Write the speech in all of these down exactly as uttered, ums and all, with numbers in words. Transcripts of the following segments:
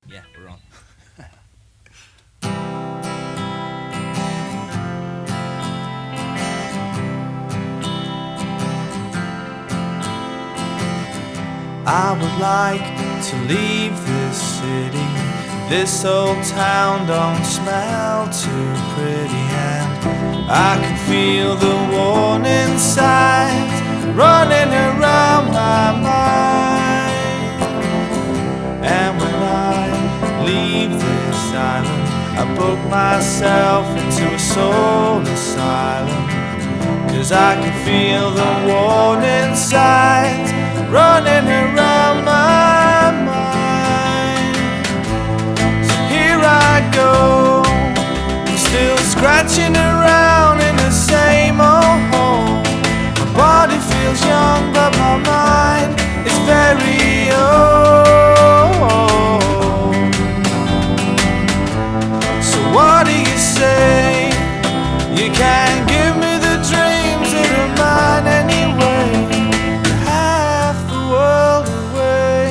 Yeah, we're on. I would like to leave this city. This old town don't smell too pretty, and I can feel the warning signs running around my mind. And when I leave this island, I book myself into a soul asylum, 'cause I can feel the warning signs running around my mind. So here I go, still scratching around in the same old hole. My body feels young, but my mind is very old. So what do you say? You can't give me the dreams that are mine anyway. Half the world away,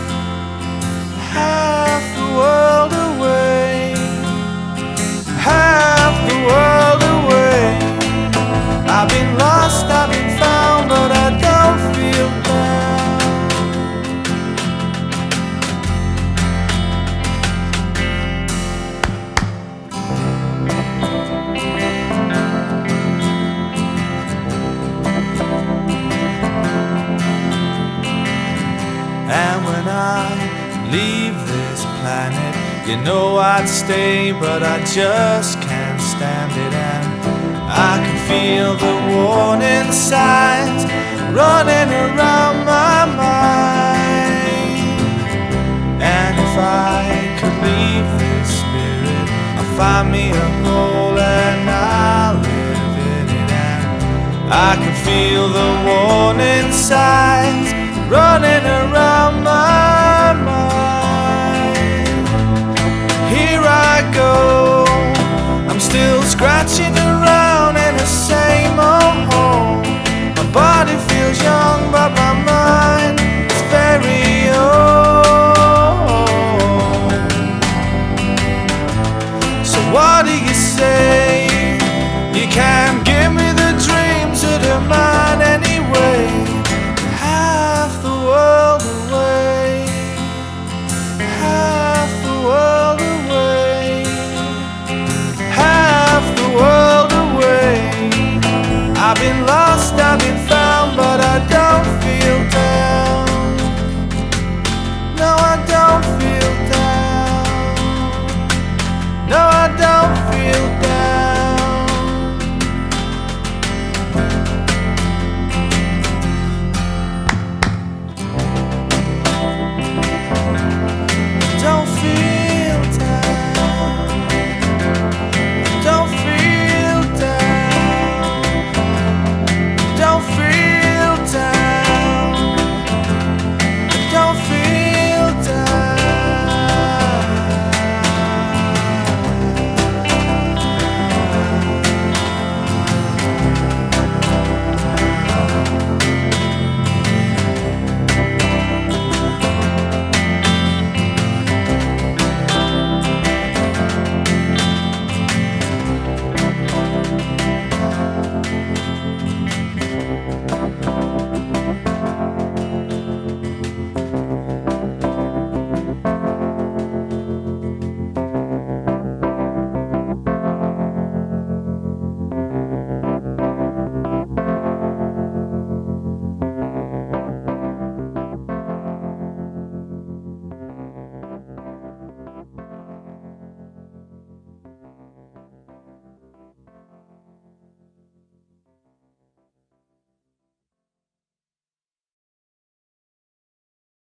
half the world away, half the world away. I've been lost, I've been found, but I don't feel bound. And when I leave this planet, you know I'd stay, but I just can't stand it. And I can feel the warning signs running around my mind. And if I could leave this spirit, I'll find me a hole and I'll live in it. And I can feel the warning signs running around